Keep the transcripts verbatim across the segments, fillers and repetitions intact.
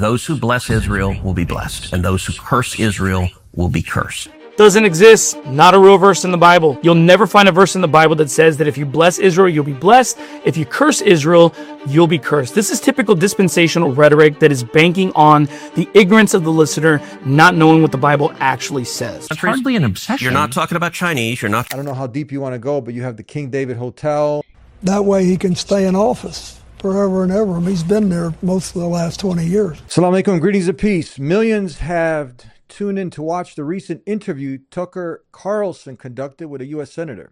Those who bless Israel will be blessed, and those who curse Israel will be cursed. Doesn't exist. Not a real verse in the Bible. You'll never find a verse in the Bible that says that if you bless Israel, you'll be blessed. If you curse Israel, you'll be cursed. This is typical dispensational rhetoric that is banking on the ignorance of the listener, not knowing what the Bible actually says. It's hardly an obsession. You're not talking about Chinese. You're not. I don't know how deep you want to go, but you have the King David Hotel. That way he can stay in office forever and ever. I mean, he's been there most of the last twenty years. Assalamu alaikum, greetings of peace. Millions have tuned in to watch the recent interview Tucker Carlson conducted with a U S senator.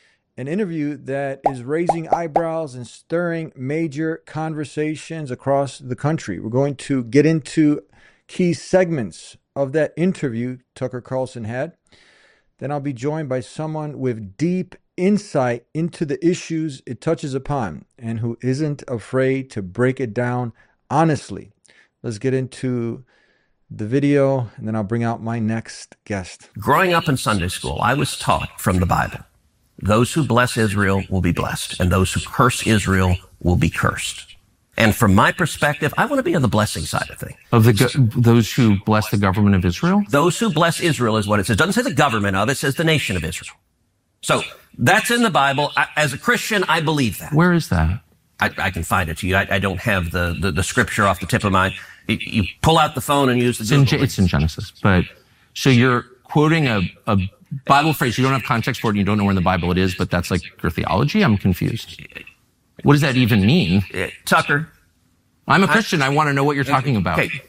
An interview that is raising eyebrows and stirring major conversations across the country. We're going to get into key segments of that interview Tucker Carlson had. Then I'll be joined by someone with deep insight into the issues it touches upon and who isn't afraid to break it down honestly. Let's get into the video, and then I'll bring out my next guest. Growing up in Sunday school, I was taught from the Bible, those who bless Israel will be blessed, and those who curse Israel will be cursed. And from my perspective, I want to be on the blessing side of things. Of the go- those who bless the government of Israel? Those who bless Israel is what it says. It doesn't say the government of, it says the nation of Israel. So that's in the Bible. I, as a Christian, I believe that. Where is that? I, I can find it to you. I, I don't have the, the, the scripture off the tip of my... You, you pull out the phone and use the it's in, Google. It's in Genesis. But so you're quoting a, a Bible phrase. You don't have context for it. And you don't know where in the Bible it is, but that's like your theology? I'm confused. What does that even mean? Uh, Tucker. I'm a Christian. I, I want to know what you're talking about. Okay.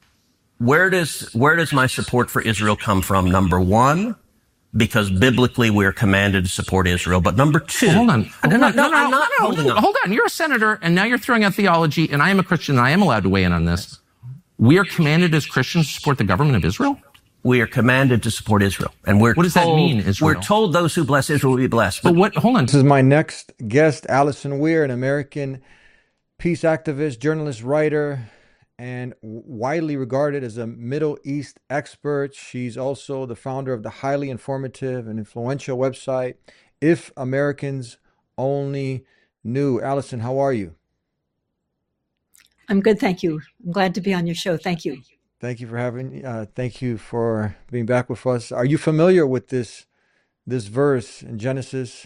Where does, where does my support for Israel come from? Number one, because biblically we're commanded to support Israel. But number two... Well, hold on. No, no, no, no, I'm not no, holding no, on. Hold on. You're a senator, and now you're throwing out theology, and I am a Christian, and I am allowed to weigh in on this. We are commanded as Christians to support the government of Israel? We are commanded to support Israel. And we're What does told, that mean, Israel? We're told those who bless Israel will be blessed. But, but what, hold on. This is my next guest, Allison Weir, an American peace activist, journalist, writer, and widely regarded as a Middle East expert. She's also the founder of the highly informative and influential website, If Americans Only Knew. Allison, how are you? I'm good, thank you. I'm glad to be on your show. Thank you. Thank you for having. Uh, thank you for being back with us. Are you familiar with this this verse in Genesis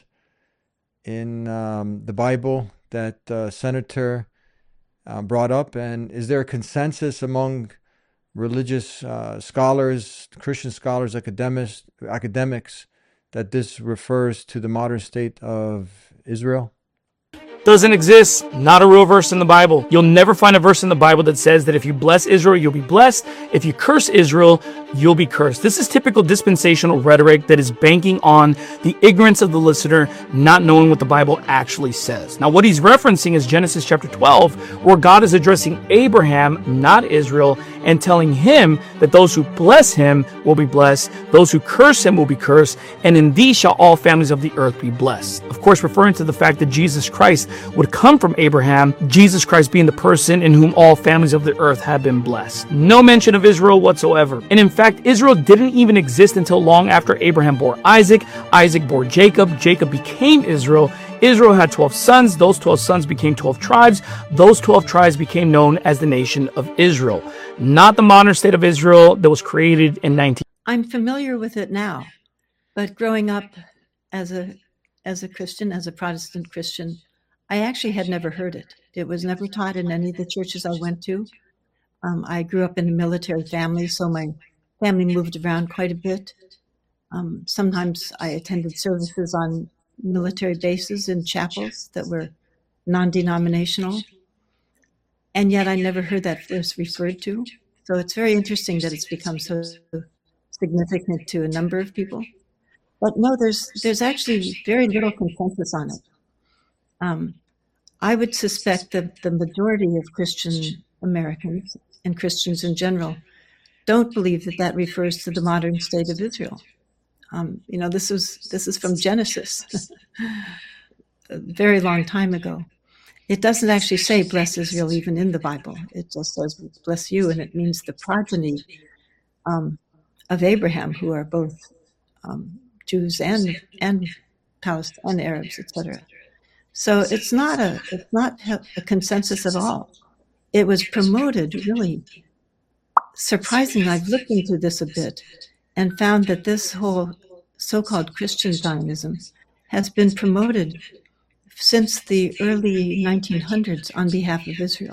in um, the Bible that uh, Senator uh, brought up? And is there a consensus among religious uh, scholars, Christian scholars, academics, academics, that this refers to the modern state of Israel? Doesn't exist. Not a real verse in the Bible. You'll never find a verse in the Bible that says that if you bless Israel, you'll be blessed. If you curse Israel, you'll be cursed. This is typical dispensational rhetoric that is banking on the ignorance of the listener, not knowing what the Bible actually says. Now, what he's referencing is Genesis chapter twelve, where God is addressing Abraham, not Israel, and telling him that those who bless him will be blessed, those who curse him will be cursed, and in these shall all families of the earth be blessed. Of course, referring to the fact that Jesus Christ would come from Abraham, Jesus Christ being the person in whom all families of the earth have been blessed. No mention of Israel whatsoever. And in fact, Israel didn't even exist until long after Abraham bore Isaac. Isaac bore Jacob. Jacob became Israel. Israel had twelve sons. Those twelve sons became twelve tribes. Those twelve tribes became known as the nation of Israel. Not the modern state of Israel that was created in nineteen... I'm familiar with it now, but growing up as a as a Christian, as a Protestant Christian, I actually had never heard it. It was never taught in any of the churches I went to. Um, I grew up in a military family, so my family moved around quite a bit. Um, sometimes I attended services on military bases in chapels that were non-denominational. And yet I never heard that verse referred to. So it's very interesting that it's become so significant to a number of people. But no, there's there's actually very little consensus on it. Um, I would suspect that the majority of Christian Americans and Christians in general don't believe that that refers to the modern state of Israel. Um, you know, this is this is from Genesis, a very long time ago. It doesn't actually say bless Israel even in the Bible. It just says bless you, and it means the progeny um, of Abraham, who are both um, Jews and and Palestinian Arabs, et cetera. So it's not a it's not a consensus at all. It was promoted really surprisingly, I've looked into this a bit and found that this whole so-called Christian Zionism has been promoted since the early nineteen hundreds on behalf of Israel.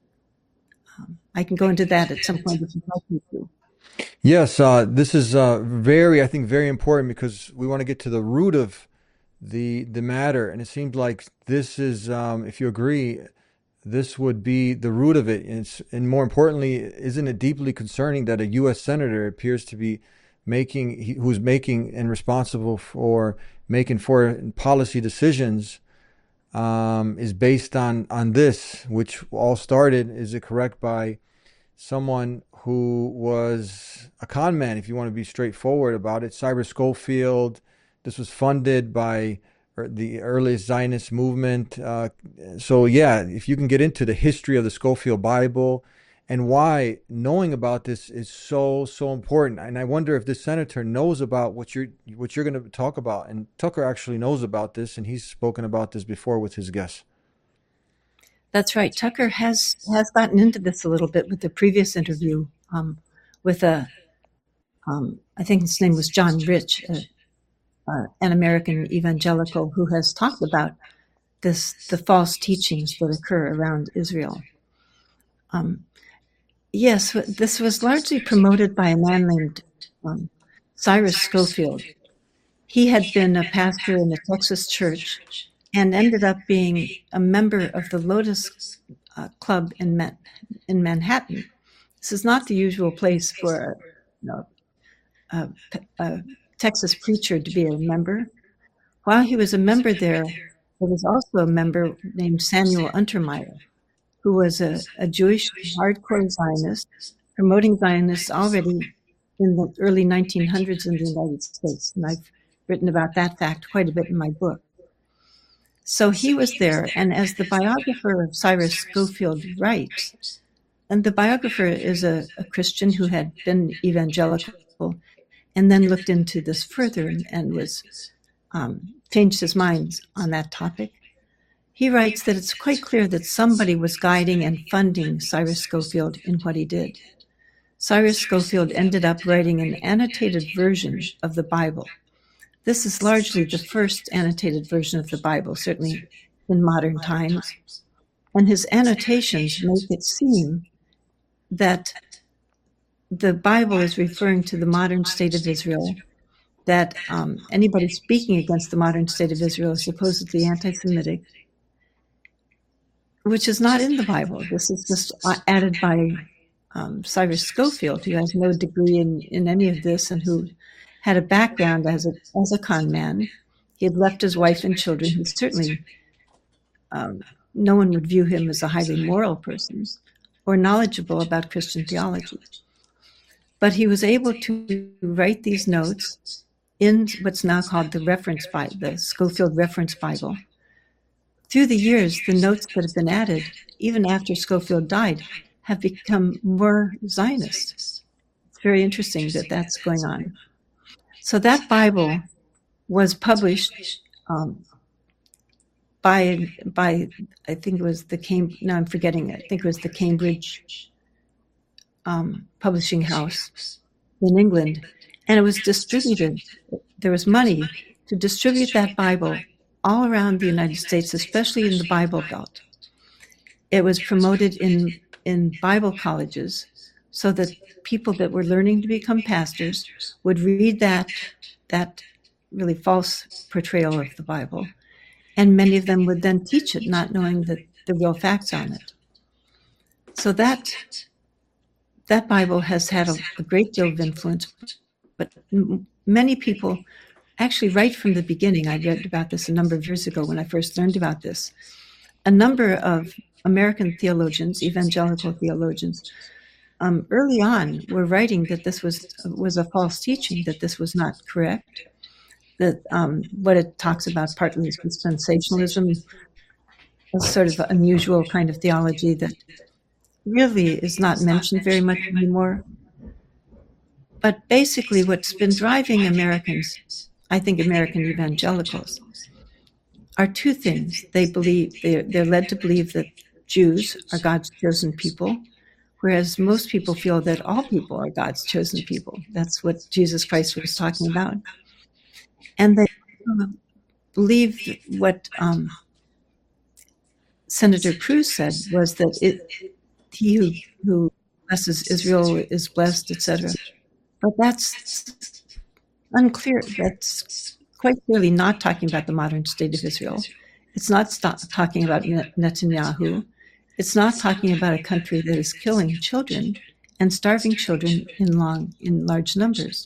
Um, I can go into that at some point if you'd like me to. Yes, uh, this is uh, very, I think, very important because we want to get to the root of the the matter, and it seems like this is, um, if you agree, this would be the root of it. And, it's, and more importantly, isn't it deeply concerning that a U S senator appears to be making, he, who's making and responsible for making foreign policy decisions, um, is based on on this, which all started, is it correct, by someone who was a con man, if you want to be straightforward about it, Cyrus Schofield. This was funded by the earliest Zionist movement. Uh, so yeah, if you can get into the history of the Schofield Bible and why knowing about this is so, so important. And I wonder if this senator knows about what you're, what you're going to talk about. And Tucker actually knows about this, and he's spoken about this before with his guests. That's right. Tucker has, has gotten into this a little bit with the previous interview um, with a, um, I think his name was John Rich, uh, uh, an American evangelical who has talked about this, the false teachings that occur around Israel. Um, yes, this was largely promoted by a man named um, Cyrus Schofield. He had been a pastor in a Texas church and ended up being a member of the Lotus uh, Club in Man- in Manhattan. This is not the usual place for you know, a, a Texas preacher to be a member. While he was a member there, there was also a member named Samuel Untermeyer, who was a, a Jewish hardcore Zionist, promoting Zionists already in the early nineteen hundreds in the United States. And I've written about that fact quite a bit in my book. So he was there, and as the biographer of Cyrus Schofield writes, and the biographer is a, a Christian who had been evangelical and then looked into this further and, and was um, changed his mind on that topic. He writes that it's quite clear that somebody was guiding and funding Cyrus Schofield in what he did. Cyrus Schofield ended up writing an annotated version of the Bible. This is largely the first annotated version of the Bible, certainly in modern times. And his annotations make it seem that the Bible is referring to the modern state of Israel, that um, anybody speaking against the modern state of Israel is supposedly anti-Semitic, which is not in the Bible. This is just added by um, Cyrus Schofield, who has no degree in, in any of this and who had a background as a as a con man. He had left his wife and children. He certainly, um, no one would view him as a highly moral person or knowledgeable about Christian theology. But he was able to write these notes in what's now called the reference Bible, the Schofield Reference Bible. Through the years, the notes that have been added, even after Schofield died, have become more Zionist. It's very interesting that that's going on. So that Bible was published um, by, by, I think it was the Cam. No, I'm forgetting it. I think it was the Cambridge um, Publishing House in England, and it was distributed. There was money to distribute that Bible all around the United States, especially in the Bible Belt. It was promoted in in Bible colleges, so that people that were learning to become pastors would read that that really false portrayal of the Bible, and many of them would then teach it, not knowing the, the real facts on it. So that that Bible has had a, a great deal of influence, but m- many people, actually right from the beginning, I read about this a number of years ago when I first learned about this, a number of American theologians, evangelical theologians, Um, early on, were writing that this was was a false teaching, that this was not correct, that um, what it talks about partly is dispensationalism, a sort of unusual kind of theology that really is not mentioned very much anymore. But basically what's been driving Americans, I think American evangelicals, are two things. They believe, they're, they're led to believe that Jews are God's chosen people, whereas most people feel that all people are God's chosen people. That's what Jesus Christ was talking about. And they believe what um, Senator Cruz said was that it, he who, who blesses Israel is blessed, et cetera. But that's unclear. That's quite clearly not talking about the modern state of Israel. It's not st- talking about Netanyahu. It's not talking about a country that is killing children and starving children in long, in large numbers.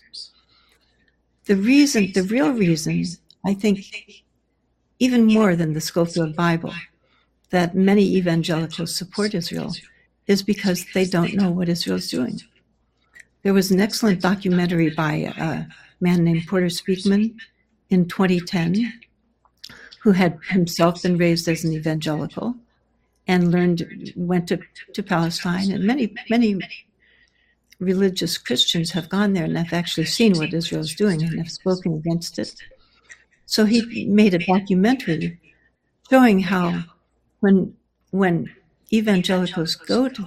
The reason, the real reason, I think, even more than the Scofield Bible, that many evangelicals support Israel is because they don't know what Israel's doing. There was an excellent documentary by a man named Porter Speakman in twenty ten, who had himself been raised as an evangelical and learned, went to, to Palestine, and many, many religious Christians have gone there and have actually seen what Israel's doing and have spoken against it. So he made a documentary showing how when when evangelicals go to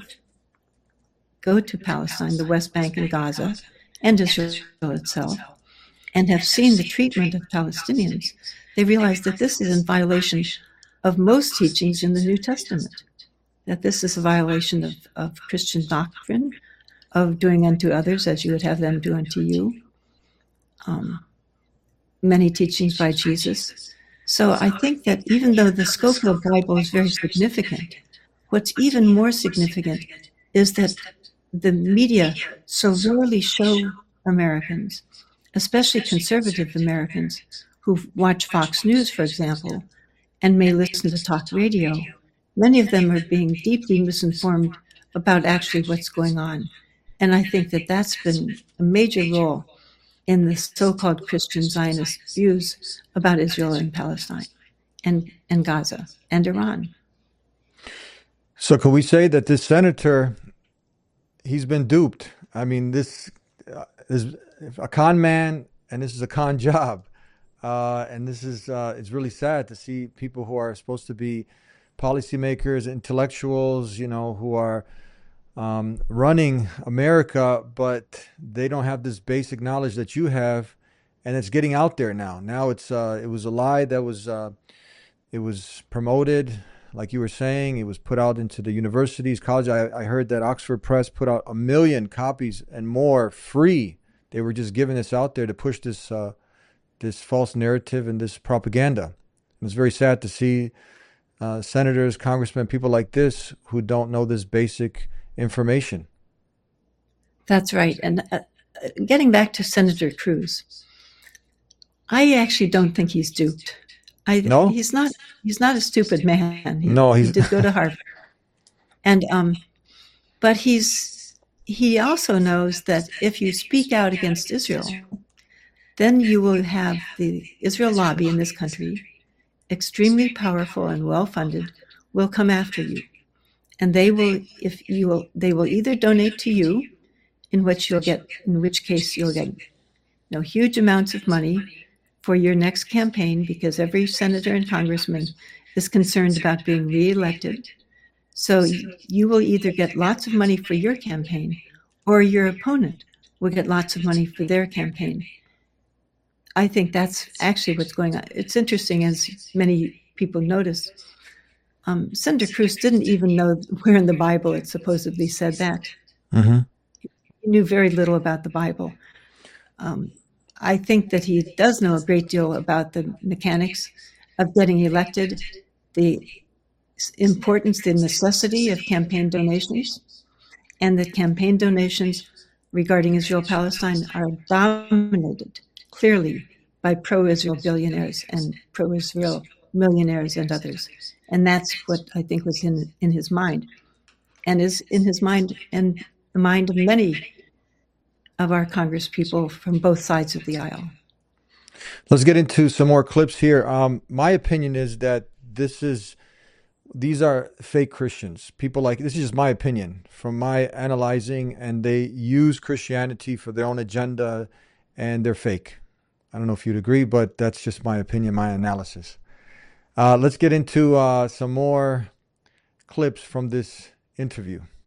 go to Palestine, the West Bank and Gaza, and Israel itself, and have seen the treatment of Palestinians, they realize that this is in violation of most teachings in the New Testament, that this is a violation of, of Christian doctrine, of doing unto others as you would have them do unto you. Um, many teachings by Jesus. So I think that even though the Scofield Bible is very significant, what's even more significant is that the media so rarely show Americans, especially conservative Americans, who watch Fox News, for example, and may listen to talk radio. Many of them are being deeply misinformed about actually what's going on. And I think that that's been a major role in the so-called Christian Zionist views about Israel and Palestine and, and Gaza and Iran. So could we say that this senator, he's been duped? I mean, this uh, is a con man, and this is a con job. Uh, and this is, uh, it's really sad to see people who are supposed to be policymakers, intellectuals, you know, who are um, running America, but they don't have this basic knowledge that you have, and it's getting out there now. Now it's, uh, it was a lie that was, uh, it was promoted, like you were saying, it was put out into the universities, college. I, I heard that Oxford Press put out a million copies and more free. They were just giving this out there to push this, uh, this false narrative and this propaganda. It was very sad to see uh, senators, congressmen, people like this who don't know this basic information. That's right. And uh, getting back to Senator Cruz, I actually don't think he's duped. I, no, he's not. He's not a stupid man. He, no, he's... he did go to Harvard, and um, but he's he also knows that if you speak out against Israel, then you will have the Israel lobby in this country, extremely powerful and well-funded, will come after you. And they will, if you will, they will either donate to you, in which you'll get, in which case you'll get, you know, huge amounts of money for your next campaign, because every senator and congressman is concerned about being reelected. So you will either get lots of money for your campaign, or your opponent will get lots of money for their campaign. I think that's actually what's going on. It's interesting, as many people notice. Um, Senator Cruz didn't even know where in the Bible it supposedly said that. Mm-hmm. He knew very little about the Bible. Um, I think that he does know a great deal about the mechanics of getting elected, the importance, the necessity of campaign donations, and that campaign donations regarding Israel-Palestine are dominated clearly by pro-Israel billionaires and pro-Israel millionaires and others. And that's what I think was in, in his mind, and is in his mind and the mind of many of our Congress people from both sides of the aisle. Let's get into some more clips here. Um, my opinion is that this is, these are fake Christians. People like, this is just my opinion from my analyzing, and they use Christianity for their own agenda, and they're fake. I don't know if you'd agree, but that's just my opinion, my analysis. Uh, let's get into uh, some more clips from this interview.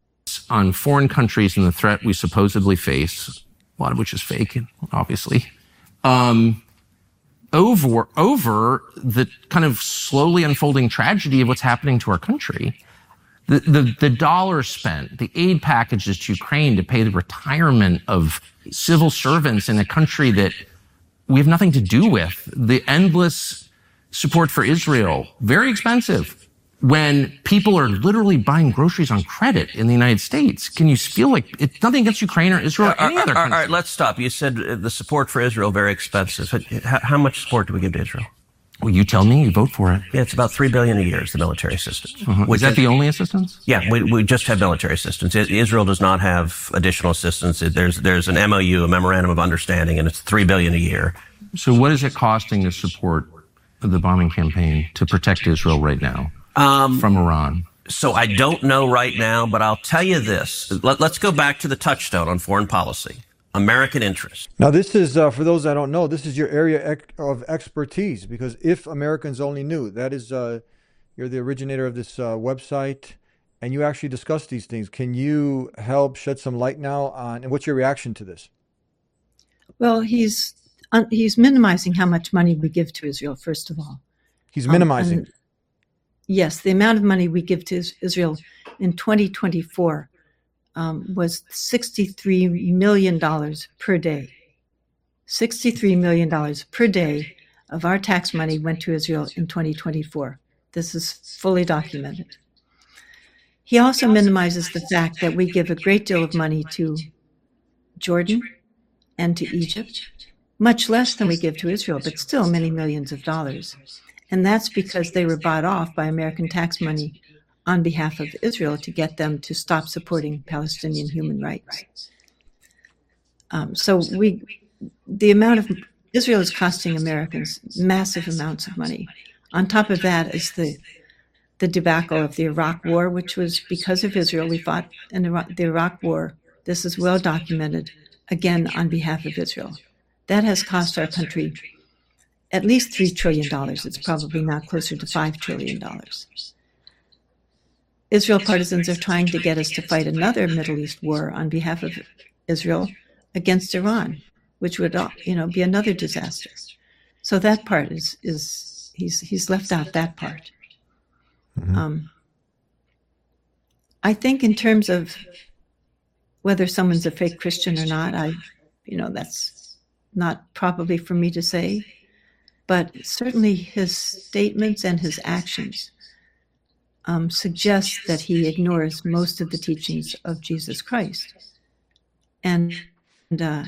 on foreign countries and the threat we supposedly face, a lot of which is fake, obviously, um, over, over the kind of slowly unfolding tragedy of what's happening to our country. The, the, the dollars spent, the aid packages to Ukraine to pay the retirement of civil servants in a country that we have nothing to do with, the endless support for Israel, very expensive, when people are literally buying groceries on credit in the United States. Can you feel like it's nothing against Ukraine or Israel or any all, other all, country? all right, let's stop. You said the support for Israel, very expensive. How, how much support do we give to Israel? Well, you tell me. You vote for it. Yeah, it's about three billion dollars a year is the military assistance. Uh-huh. Is that the only assistance? Yeah, we, we just have military assistance. Israel does not have additional assistance. There's there's an M O U, a memorandum of understanding, and it's three billion dollars a year. So what is it costing to support the bombing campaign to protect Israel right now um, from Iran? So I don't know right now, but I'll tell you this. Let, let's go back to the touchstone on foreign policy. American interest. Now, this is, uh, for those that don't know, this is your area ec- of expertise, because if Americans only knew, that is, uh, you're the originator of this uh, website, and you actually discuss these things. Can you help shed some light now on, and what's your reaction to this? Well, he's uh, he's minimizing how much money we give to Israel, first of all. He's minimizing. Um, yes, the amount of money we give to Israel in twenty twenty-four Um, was sixty-three million dollars per day. sixty-three million dollars per day of our tax money went to Israel in twenty twenty-four. This is fully documented. He also minimizes the fact that we give a great deal of money to Jordan and to Egypt, much less than we give to Israel, but still many millions of dollars. And that's because they were bought off by American tax money on behalf of Israel to get them to stop supporting Palestinian human rights. Um, so we, the amount of, Israel is costing Americans massive amounts of money. On top of that is the the debacle of the Iraq War, which was because of Israel. We fought in Iraq, the Iraq War. This is well documented, again, on behalf of Israel. That has cost our country at least three trillion dollars. It's probably now closer to five trillion dollars. Israel partisans are trying to get us to fight another Middle East war on behalf of Israel against Iran, which would, you know, be another disaster. So that part is, is he's he's left out that part. Mm-hmm. Um, I think in terms of whether someone's a fake Christian or not, I, you know, that's not probably for me to say, but certainly his statements and his actions Um, suggests that he ignores most of the teachings of Jesus Christ. And, and uh,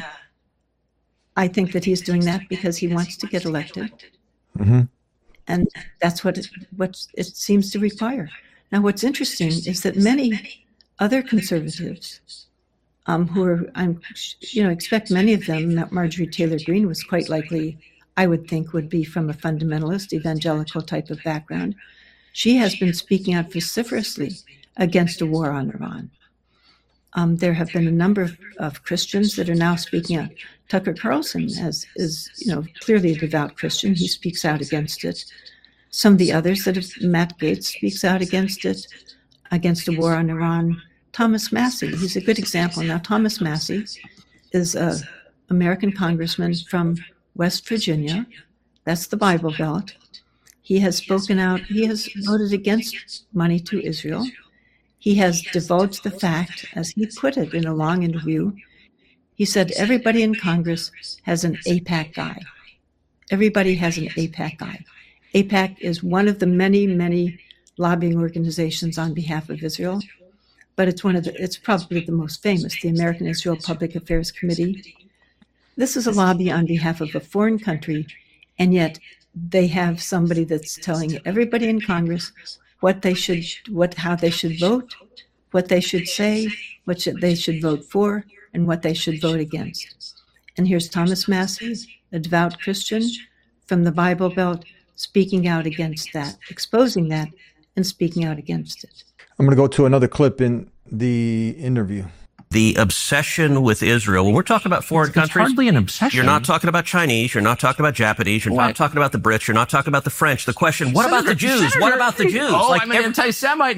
I think that he's doing that because he wants to get elected. Mm-hmm. And that's what it, what it seems to require. Now, what's interesting is that many other conservatives um, who are, I'm, you know, expect many of them, Marjorie Taylor Greene was quite likely, I would think, would be from a fundamentalist evangelical type of background. She has been speaking out vociferously against a war on Iran. Um, there have been a number of, of Christians that are now speaking out. Tucker Carlson as, is, you know, clearly a devout Christian. He speaks out against it. Some of the others that have, Matt Gaetz speaks out against it, against a war on Iran. Thomas Massie, he's a good example. Now, Thomas Massie is an American congressman from West Virginia. That's the Bible Belt. He has spoken out, he has voted against money to Israel. He has divulged the fact, as he put it in a long interview, he said everybody in Congress has an AIPAC guy. Everybody has an AIPAC guy. AIPAC is one of the many, many lobbying organizations on behalf of Israel, but it's one of the, it's probably the most famous, the American Israel Public Affairs Committee. This is a lobby on behalf of a foreign country, and yet they have somebody that's telling everybody in Congress what they should, what, how they should vote, what they should say, what should, they should vote for, and what they should vote against. And here's Thomas Massie, a devout Christian from the Bible Belt, speaking out against that, exposing that, and speaking out against it. I'm going to go to another clip in the interview. The obsession with Israel. When we're talking about foreign it's, countries, it's hardly an obsession. You're not talking about Chinese. You're not talking about Japanese. You're what? not talking about the Brits. You're not talking about the French. The question: what Senator, about the Jews? Senator, what about the Jews? Oh, like I'm an every, anti-Semite now.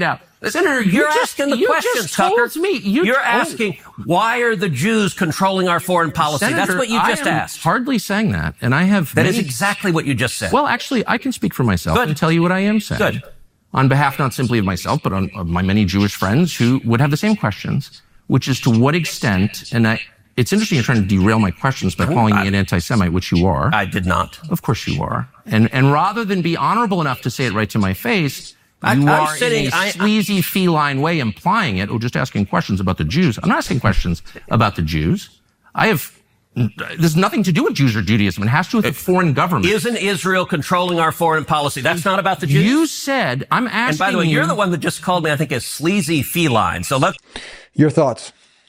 Senator, you You're just, asking the you questions, just told Tucker. me. You You're told- asking, why are the Jews controlling our foreign policy? Senator, That's what you just I am asked. hardly saying that, and I have. That many, is exactly what you just said. Well, actually, I can speak for myself Good. and tell you what I am saying. Good. On behalf not simply of myself, but on of my many Jewish friends who would have the same questions, which is to what extent, and I, it's interesting you're trying to derail my questions by calling me an anti-Semite, which you are. I did not. Of course you are. And and rather than be honorable enough to say it right to my face, I- you I'm are sitting- in a I- I- sleazy feline way implying it, or just asking questions about the Jews. I'm not asking questions about the Jews. I have, there's nothing to do with Jews or Judaism. It has to do with the foreign government. Isn't Israel controlling our foreign policy? That's not about the Jews. You said, I'm asking and by the way, you, you're the one that just called me, I think, a sleazy feline. So let's. Your thoughts?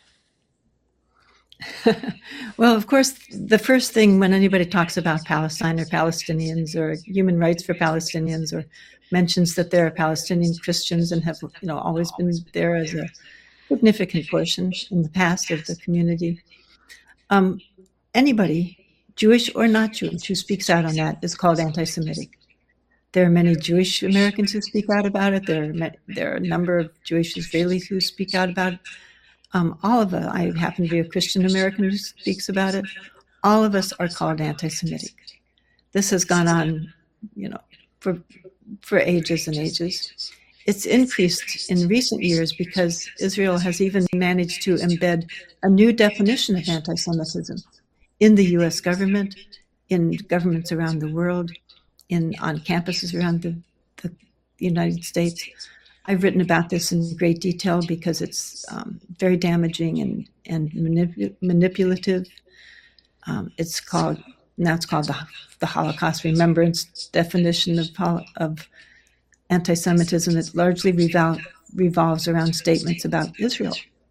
Well, of course, the first thing when anybody talks about Palestine or Palestinians or human rights for Palestinians or mentions that there are Palestinian Christians and have, you know, always been there as a significant portion in the past of the community. Um, anybody, Jewish or not Jewish, who speaks out on that is called anti-Semitic. There are many Jewish Americans who speak out about it. There are, ma- there are a number of Jewish Israelis who speak out about it. Um, all of us, I happen to be a Christian American who speaks about it. All of us are called anti-Semitic. This has gone on, you know, for for ages and ages. It's increased in recent years because Israel has even managed to embed a new definition of anti-Semitism in the U S government, in governments around the world, in on campuses around the, the United States. I've written about this in great detail because it's um, very damaging and, and manip- manipulative. Um, it's called, now it's called the, the Holocaust Remembrance definition of, of anti-Semitism. It largely revol- revolves around statements about Israel.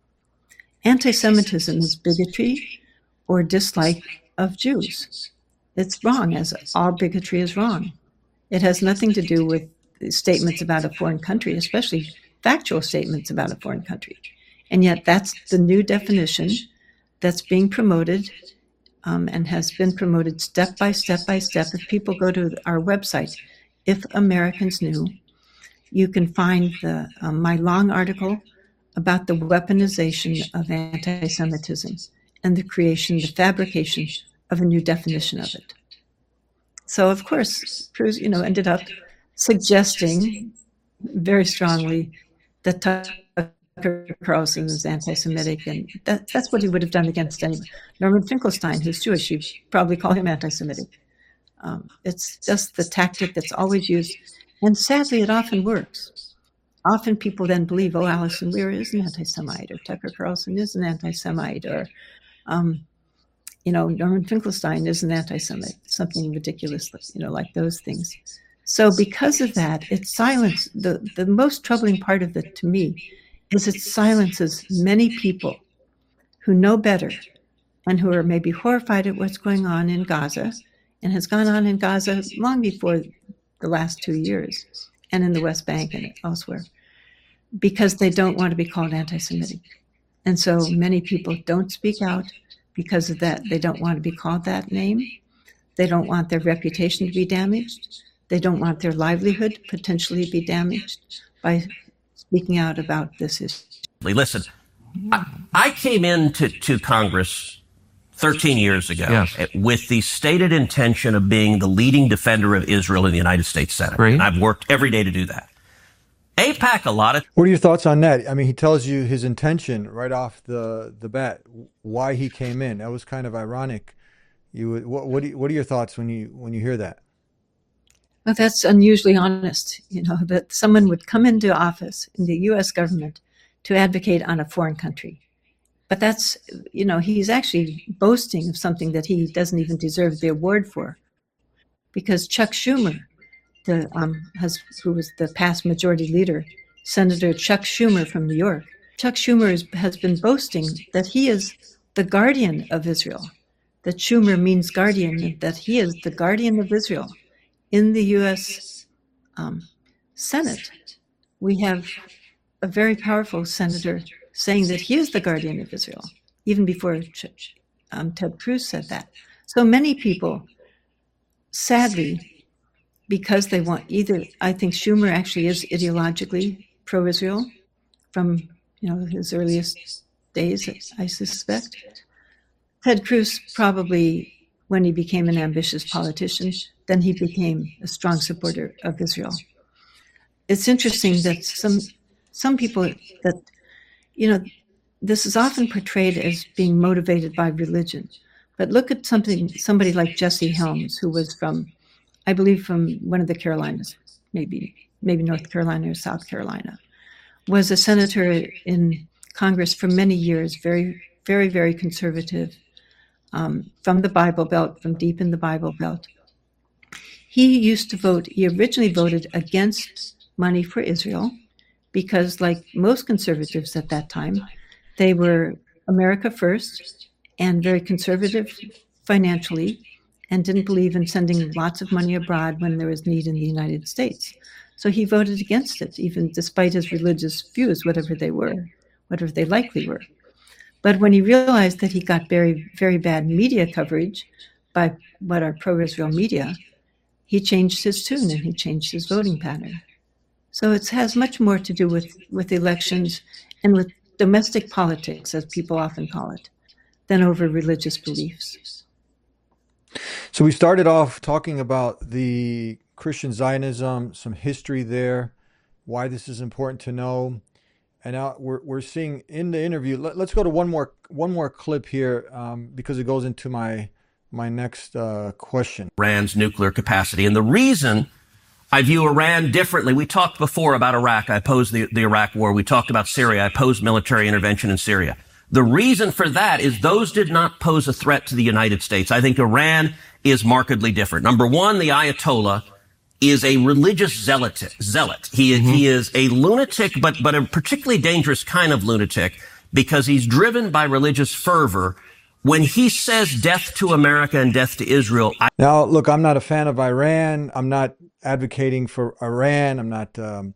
Anti-Semitism is bigotry or dislike of Jews. It's wrong, as all bigotry is wrong. It has nothing to do with statements about a foreign country, especially factual statements about a foreign country. And yet that's the new definition that's being promoted um, and has been promoted step by step by step. If people go to our website, If Americans Knew, you can find the, um, my long article about the weaponization of anti-Semitism and the creation, the fabrication of a new definition of it. So, of course, Cruz, you know, ended up suggesting very strongly that Tucker Carlson is anti-Semitic, and that, that's what he would have done against anyone. Norman Finkelstein, who's Jewish, you probably call him anti-Semitic. Um, it's just the tactic that's always used, and sadly, it often works. Often people then believe, oh, Alison Weir is an anti-Semite, or Tucker Carlson is an anti-Semite, or, um, you know, Norman Finkelstein is an anti-Semite, something ridiculous, you know, like those things. So because of that, it silences, the, the most troubling part of it to me is it silences many people who know better and who are maybe horrified at what's going on in Gaza and has gone on in Gaza long before the last two years and in the West Bank and elsewhere, because they don't want to be called anti-Semitic. And so many people don't speak out because of that. They don't want to be called that name. They don't want their reputation to be damaged. They don't want their livelihood potentially be damaged by speaking out about this issue. Listen, I, I came into to Congress thirteen years ago Yes. with the stated intention of being the leading defender of Israel in the United States Senate. Great. And I've worked every day to do that. AIPAC, a lot of What are your thoughts on that? I mean, he tells you his intention right off the, the bat, why he came in. That was kind of ironic. You would, what what, do you, what are your thoughts when you when you hear that? Well, that's unusually honest, you know, that someone would come into office in the U S government to advocate on a foreign country. But that's, you know, he's actually boasting of something that he doesn't even deserve the award for. Because Chuck Schumer, the, um, has, who was the past majority leader, Senator Chuck Schumer from New York, Chuck Schumer is, has been boasting that he is the guardian of Israel, that Schumer means guardian, that he is the guardian of Israel. In the U S um, Senate, we have a very powerful senator saying that he is the guardian of Israel, even before um, Ted Cruz said that. So many people, sadly, because they want either, I think Schumer actually is ideologically pro-Israel from, you know, his earliest days, I suspect. Ted Cruz probably, when he became an ambitious politician, then he became a strong supporter of Israel. It's interesting that some some people that, you know, this is often portrayed as being motivated by religion. But look at something somebody like Jesse Helms, who was from, I believe, from one of the Carolinas, maybe maybe North Carolina or South Carolina, was a senator in Congress for many years, very, very, very conservative, um, from the Bible Belt, from deep in the Bible Belt. He used to vote, he originally voted against money for Israel because, like most conservatives at that time, they were America first and very conservative financially and didn't believe in sending lots of money abroad when there was need in the United States. So he voted against it, even despite his religious views, whatever they were, whatever they likely were. But when he realized that he got very, very bad media coverage by what are pro-Israel media, he changed his tune and he changed his voting pattern. So it has much more to do with, with elections and with domestic politics, as people often call it, than over religious beliefs. So we started off talking about the Christian Zionism, some history there, why this is important to know. And now we're we're seeing in the interview. Let, let's go to one more one more clip here um, because it goes into my my next uh, question. Iran's nuclear capacity, and the reason I view Iran differently. We talked before about Iraq. I opposed the, the Iraq war. We talked about Syria. I opposed military intervention in Syria. The reason for that is those did not pose a threat to the United States. I think Iran is markedly different. Number one, the Ayatollah is a religious zealot. zealot. He, mm-hmm. he is a lunatic, but, but a particularly dangerous kind of lunatic because he's driven by religious fervor. When he says death to America and death to Israel. I- now, look, I'm not a fan of Iran. I'm not advocating for Iran. I'm not um,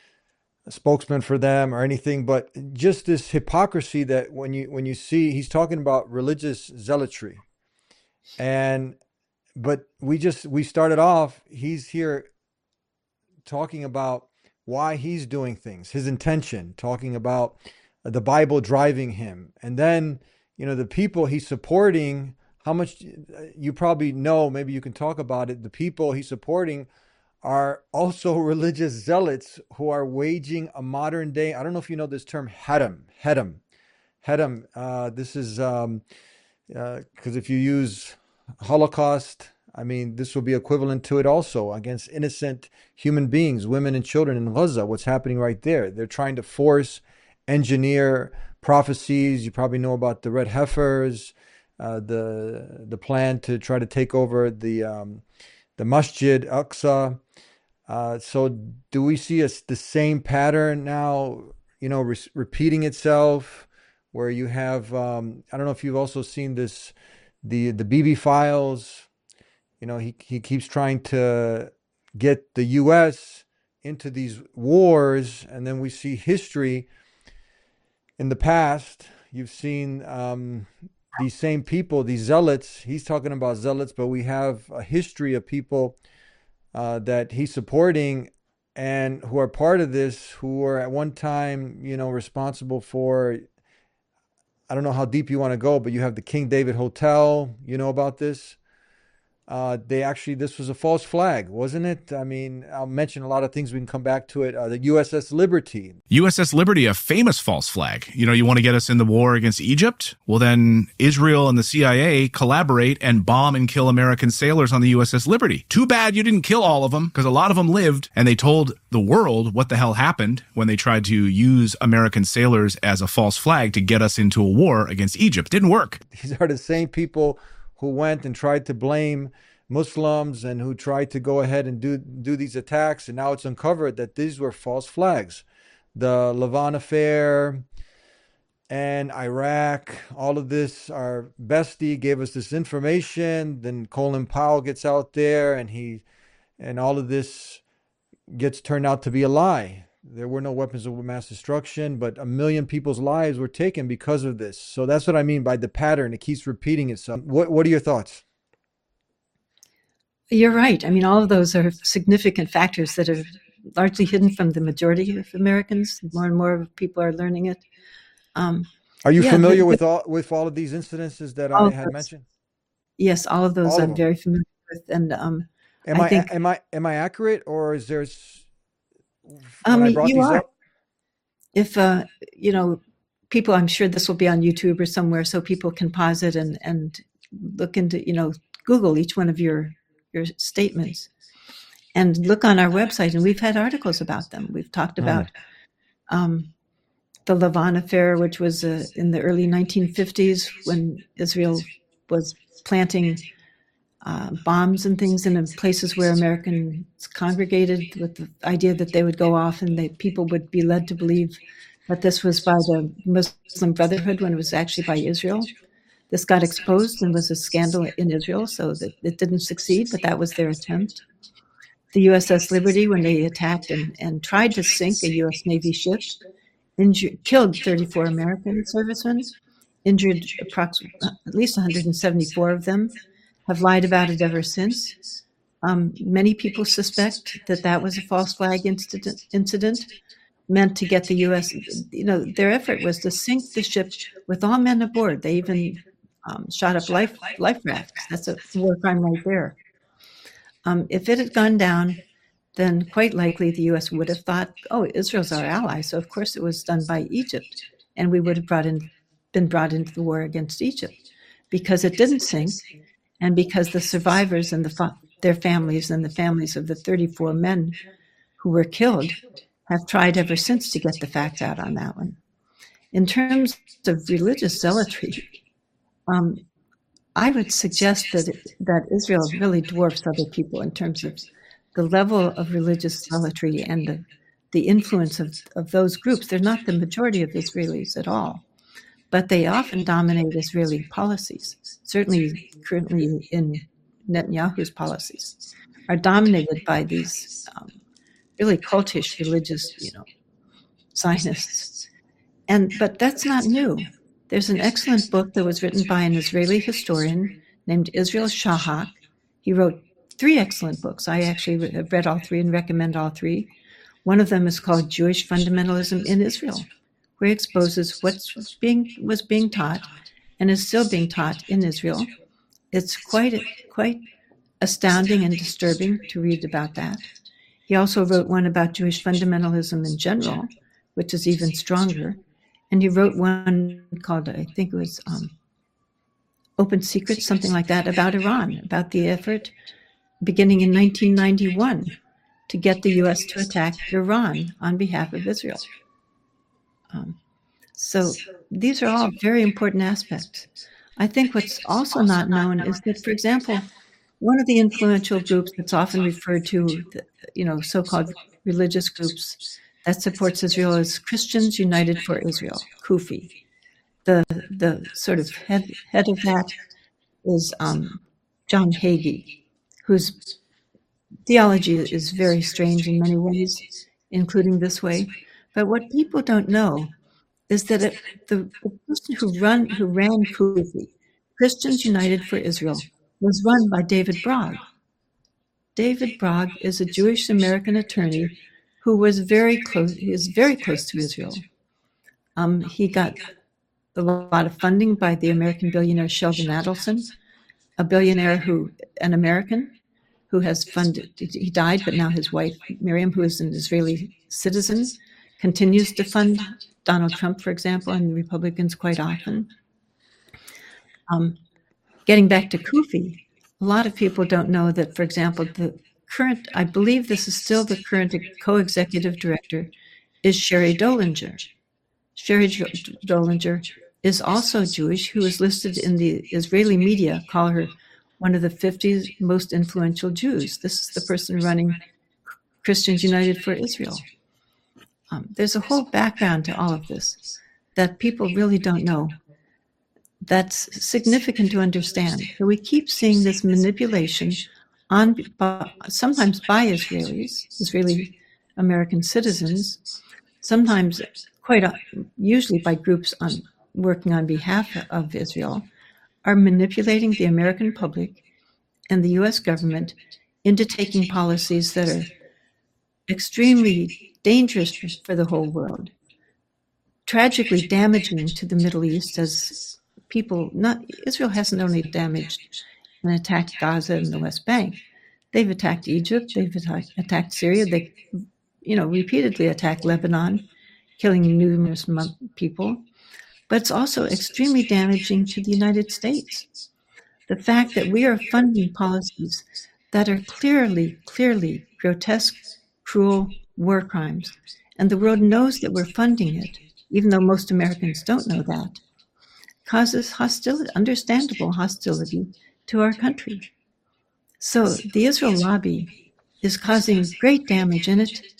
a spokesman for them or anything, but just this hypocrisy that when you when you see, he's talking about religious zealotry. And but we just we started off, he's here talking about why he's doing things, his intention, talking about the Bible driving him. And then, you know, the people he's supporting, how much you probably know, maybe you can talk about it. The people he's supporting are also religious zealots who are waging a modern day, I don't know if you know this term, Hedom, Hedom, Hedom. Uh, this is, um, uh, because if you use Holocaust, I mean, this will be equivalent to it also against innocent human beings, women and children in Gaza. What's happening right there? They're trying to force engineer prophecies. You probably know about the red heifers, uh, the the plan to try to take over the um, the Masjid Aqsa. Uh, so do we see a, the same pattern now, you know, re- repeating itself, where you have, um, I don't know if you've also seen this, the the Bibi files. You know, he, he keeps trying to get the U S into these wars, and then we see history. In the past, you've seen um, these same people, these zealots. He's talking about zealots, but we have a history of people uh, that he's supporting and who are part of this, who were at one time, you know, responsible for, I don't know how deep you want to go, but you have the King David Hotel. You know about this? Uh, they actually, this was a false flag, wasn't it? I mean, I'll mention a lot of things. We can come back to it. Uh, the U S S Liberty. U S S Liberty, a famous false flag. You know, you want to get us in the war against Egypt? Well, then Israel and the C I A collaborate and bomb and kill American sailors on the U S S Liberty. Too bad you didn't kill all of them, because a lot of them lived, and they told the world what the hell happened when they tried to use American sailors as a false flag to get us into a war against Egypt. Didn't work. These are the same people who went and tried to blame Muslims and who tried to go ahead and do do these attacks. And now it's uncovered that these were false flags. The Levant affair and Iraq, all of this, our bestie gave us this information. Then Colin Powell gets out there and he, and all of this gets turned out to be a lie. There were no weapons of mass destruction, but a million people's lives were taken because of this. So that's what I mean by the pattern. It keeps repeating itself. What What are your thoughts? You're right. I mean, all of those are significant factors that have largely hidden from the majority of Americans. More and more people are learning it. Um, Are you yeah, familiar the, with all with all of these incidences that I had those. mentioned? Yes, all of those All of I'm them. very familiar with, and um, Am I I think am I am I accurate, or is there s- um, when I brought you these are. up? If uh, you know, people, I'm sure this will be on YouTube or somewhere, so people can pause it and and look into, you know, Google each one of your your statements and look on our website, and we've had articles about them. We've talked about um, the Lavon affair, which was uh, in the early nineteen fifties when Israel was planting uh, bombs and things in places where Americans congregated, with the idea that they would go off and they, people would be led to believe that this was by the Muslim Brotherhood when it was actually by Israel. This got exposed and was a scandal in Israel, so that it didn't succeed, but that was their attempt. The U S S Liberty, when they attacked and, and tried to sink a U S Navy ship, injured, killed thirty-four American servicemen, injured approximately at least one hundred seventy-four of them, have lied about it ever since. Um, many people suspect that that was a false flag incident, incident meant to get the U S, you know, their effort was to sink the ship with all men aboard. They even um, shot up life life rafts. That's a war crime right there. Um, if it had gone down, then quite likely the U S would have thought, oh, Israel's our ally, so of course it was done by Egypt, and we would have brought in, been brought into the war against Egypt. Because it didn't sink, and because the survivors and the fa- their families and the families of the thirty-four men who were killed have tried ever since to get the facts out on that one. In terms of religious zealotry, um, I would suggest that that Israel really dwarfs other people in terms of the level of religious zealotry and the, the influence of, of those groups. They're not the majority of Israelis at all, but they often dominate Israeli policies. Certainly currently in Netanyahu's policies are dominated by these um, really cultish religious, you know, Zionists. And but that's not new. There's an excellent book that was written by an Israeli historian named Israel Shahak. He wrote three excellent books. I actually have read all three and recommend all three. One of them is called Jewish Fundamentalism in Israel, where he exposes what being was being taught and is still being taught in Israel. It's quite quite astounding and disturbing to read about that. He also wrote one about Jewish fundamentalism in general, which is even stronger. And he wrote one called, I think it was um, Open Secrets, something like that, about Iran, about the effort beginning in nineteen ninety-one to get the U S to attack Iran on behalf of Israel. Um, so these are all very important aspects. I think what's also not known is that, for example, one of the influential groups that's often referred to, you know, so-called religious groups that supports Israel is Christians United for Israel, CUFI. The the sort of head head of that is um, John Hagee, whose theology is very strange in many ways, including this way. But what people don't know is that it, the, the person who run who ran CUFI, Christians United for Israel, was run by David Bragg. David Bragg is a Jewish American attorney who was very close. He is very close to Israel. Um, he got a lot of funding by the American billionaire Sheldon Adelson, a billionaire who, an American, who has funded. He died, but now his wife Miriam, who is an Israeli citizen, continues to fund Donald Trump, for example, and the Republicans quite often. Um, getting back to CUFI, a lot of people don't know that, for example, the current, I believe this is still the current co-executive director, is Sherry Dolinger. Sherry Dolinger is also Jewish, who is listed in the Israeli media, call her one of the fifty most influential Jews. This is the person running Christians United for Israel. Um, there's a whole background to all of this that people really don't know. That's significant to understand. So we keep seeing this manipulation on sometimes by Israelis, Israeli American citizens, sometimes quite usually by groups on working on behalf of Israel, are manipulating the American public and the U S government into taking policies that are extremely dangerous for the whole world, tragically damaging to the Middle East, as people, not Israel hasn't only damaged and attacked Gaza and the West Bank, they've attacked Egypt, they've attacked, attacked Syria, they, you know, repeatedly attacked Lebanon, killing numerous people. But it's also extremely damaging to the United States. The fact that we are funding policies that are clearly, clearly grotesque, cruel war crimes, and the world knows that we're funding it, even though most Americans don't know that, causes hostility, understandable hostility to our country. So the Israel lobby is causing great damage in it.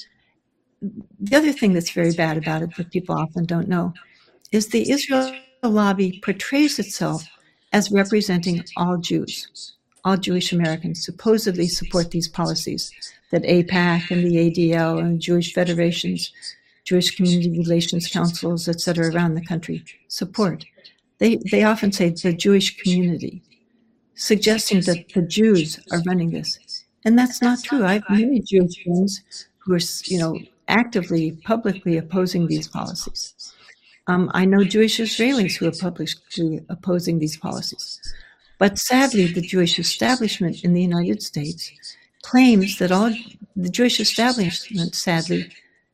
The other thing that's very bad about it that people often don't know is the Israel lobby portrays itself as representing all Jews. All Jewish Americans supposedly support these policies that AIPAC and the A D L and Jewish federations, Jewish community relations councils, et cetera, around the country support. They, they often say the Jewish community, suggesting that the Jews are running this. And that's not true. I have many Jewish friends who are, you know, actively, publicly opposing these policies. Um, I know Jewish Israelis who are publicly opposing these policies. But sadly, the Jewish establishment in the United States claims that all the Jewish establishment, sadly,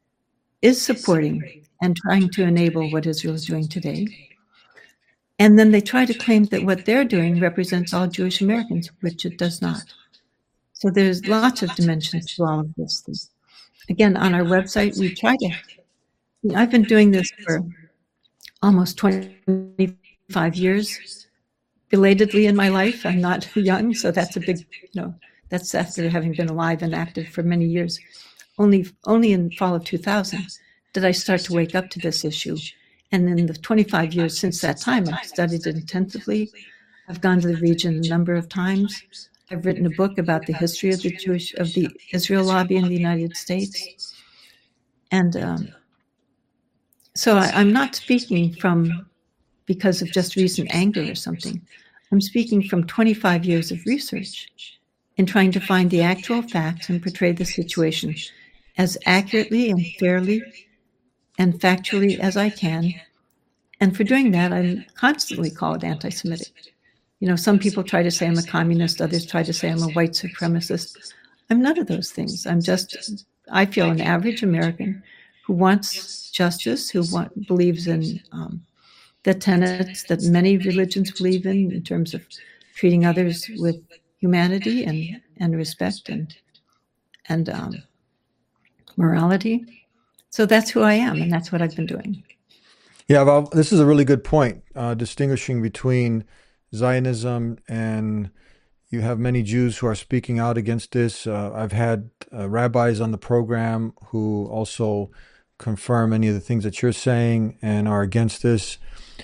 is supporting and trying to enable what Israel is doing today. And then they try to claim that what they're doing represents all Jewish Americans, which it does not. So there's lots of dimensions to all of this. Again, on our website, we try to, I've been doing this for almost twenty-five years, belatedly in my life. I'm not young, so that's a big, you know, that's after having been alive and active for many years. Only, only in fall of two thousand did I start to wake up to this issue. And in the twenty-five years since that time, I've studied it intensively. I've gone to the region a number of times. I've written a book about the history of the Jewish, of the Israel lobby in the United States. And um, so I, I'm not speaking from because of just recent anger or something. I'm speaking from twenty-five years of research in trying to find the actual facts and portray the situation as accurately and fairly and factually as I can. And for doing that, I'm constantly called anti-Semitic. You know, some people try to say I'm a communist, others try to say I'm a white supremacist. I'm none of those things. I'm just, I feel, an average American who wants justice, who want, believes in um, the tenets that many religions believe in, in terms of treating others with humanity and, and respect and, and um, morality. So that's who I am, and that's what I've been doing. Yeah, well, this is a really good point, uh, distinguishing between Zionism and you have many Jews who are speaking out against this. Uh, I've had uh, rabbis on the program who also confirm any of the things that you're saying and are against this.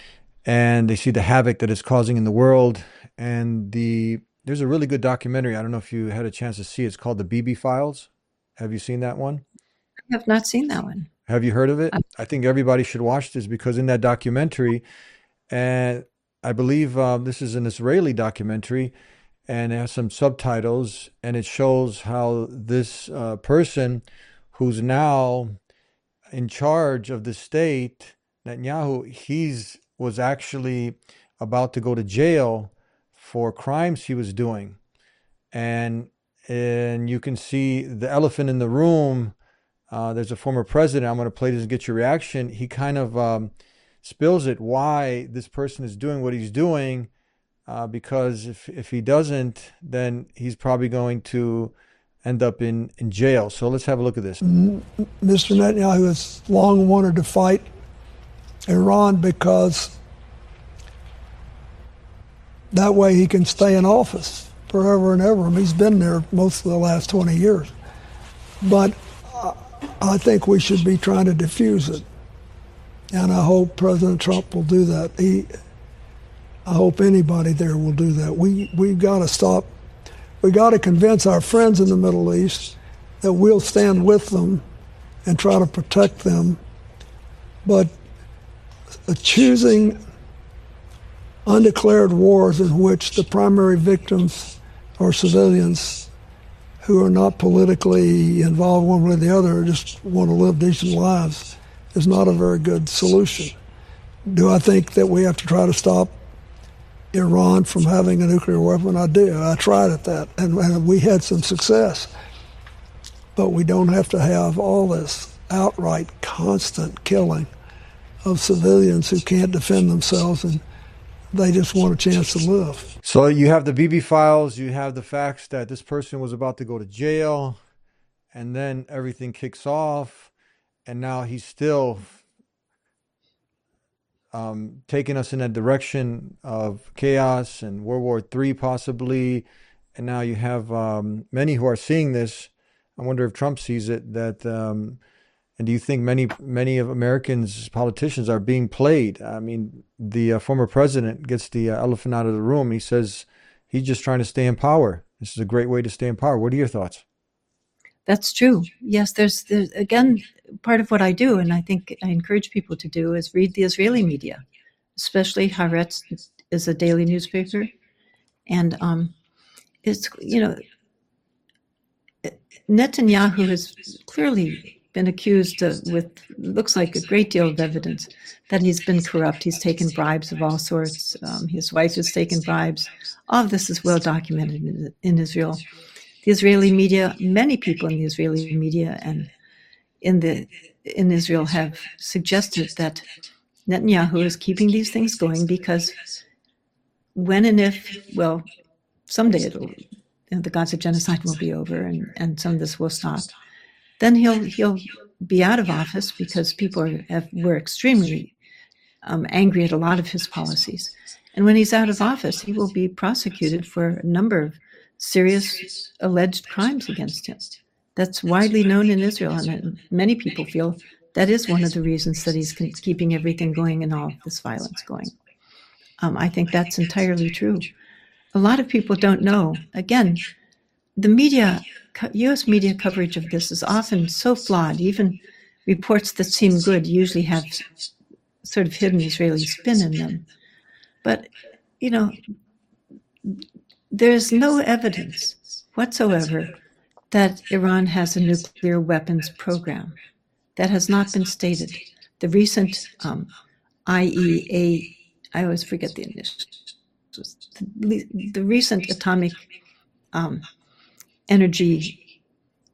And they see the havoc that it's causing in the world. And the there's a really good documentary. I don't know if you had a chance to see it. It's called The Bibi Files. Have you seen that one? I have not seen that one. Have you heard of it? I think everybody should watch this because in that documentary, and I believe uh, this is an Israeli documentary, and it has some subtitles, and it shows how this uh, person who's now in charge of the state, Netanyahu, he's was actually about to go to jail for crimes he was doing. And and you can see the elephant in the room. Uh, there's a former president. I'm going to play this and get your reaction. He kind of um, spills it why this person is doing what he's doing, uh, because if if he doesn't, then he's probably going to end up in, in jail. So let's have a look at this. Mister Netanyahu has long wanted to fight Iran because that way he can stay in office forever and ever. I mean, he's been there most of the last twenty years. But I think we should be trying to diffuse it. And I hope President Trump will do that. He, I hope anybody there will do that. We, we've got to stop. We've got to convince our friends in the Middle East that we'll stand with them and try to protect them. But choosing undeclared wars in which the primary victims are civilians who are not politically involved one way or the other, or just want to live decent lives, is not a very good solution. Do I think that we have to try to stop Iran from having a nuclear weapon? I do. I tried at that, and, and we had some success. But we don't have to have all this outright, constant killing of civilians who can't defend themselves, and they just want a chance to live. So you have the Bibi files, you have the facts that this person was about to go to jail, and then everything kicks off, and now he's still um, taking us in a direction of chaos and World War Three possibly. And now you have um, many who are seeing this. I wonder if Trump sees it, that um, and do you think many many of Americans, politicians, are being played? I mean, the uh, former president gets the uh, elephant out of the room. He says he's just trying to stay in power. This is a great way to stay in power. What are your thoughts? That's true. Yes, there's, there's again, part of what I do, and I think I encourage people to do, is read the Israeli media, especially Haaretz is a daily newspaper. And um, it's, you know, Netanyahu has clearly been accused of, with, looks like a great deal of evidence, that he's been corrupt. He's taken bribes of all sorts. Um, his wife has taken bribes. All of this is well documented in, in Israel. The Israeli media, many people in the Israeli media and in the in Israel have suggested that Netanyahu is keeping these things going because when and if, well, someday it'll, you know, the Gaza genocide will be over and, and some of this will stop. Then he'll he'll be out of office because people are, have, were extremely um, angry at a lot of his policies. And when he's out of office, he will be prosecuted for a number of serious alleged crimes against him. That's widely known in Israel, and many people feel that is one of the reasons that he's keeping everything going and all this violence going. Um, I think that's entirely true. A lot of people don't know. Again, the media, U S media coverage of this is often so flawed. Even reports that seem good usually have sort of hidden Israeli spin in them. But, you know, there is no evidence whatsoever that Iran has a nuclear weapons program. That has not been stated. The recent um, I E A, I always forget the initials, the, the recent atomic um, energy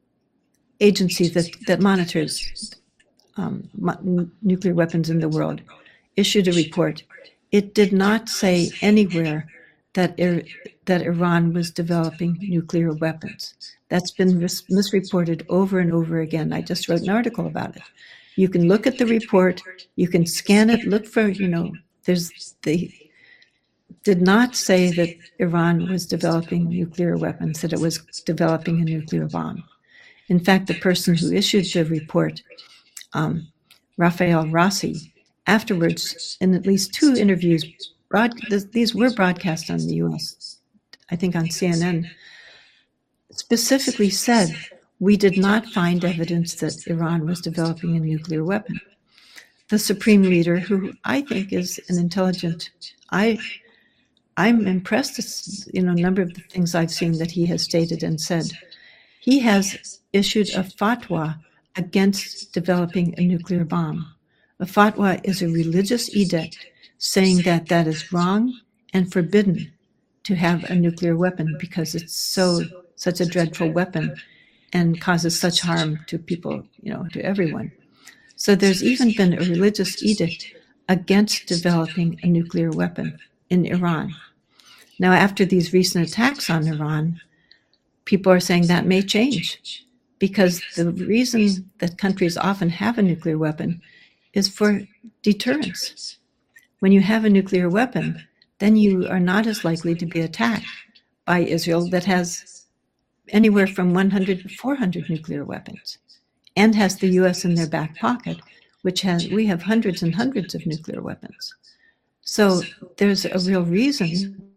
agency that, that monitors um, mo- nuclear weapons in the world issued a report. It did not say anywhere that Ir- that Iran was developing nuclear weapons. That's been mis- misreported over and over again. I just wrote an article about it. You can look at the report, you can scan it, look for, you know, there's the, did not say that Iran was developing nuclear weapons, that it was developing a nuclear bomb. In fact, the person who issued the report, um, Rafael Rossi, afterwards, in at least two interviews, broad, these were broadcast on the U S, I think on C N N, specifically said, we did not find evidence that Iran was developing a nuclear weapon. The supreme leader, who I think is an intelligent, I, I'm impressed, you know, a number of the things I've seen that he has stated and said. He has issued a fatwa against developing a nuclear bomb. A fatwa is a religious edict saying that that is wrong and forbidden to have a nuclear weapon because it's so such a dreadful weapon and causes such harm to people, you know, to everyone. So there's even been a religious edict against developing a nuclear weapon in Iran. Now, after these recent attacks on Iran, people are saying that may change because the reason that countries often have a nuclear weapon is for deterrence. When you have a nuclear weapon, then you are not as likely to be attacked by Israel that has anywhere from one hundred to four hundred nuclear weapons and has the U S in their back pocket, which has, we have hundreds and hundreds of nuclear weapons. So there's a real reason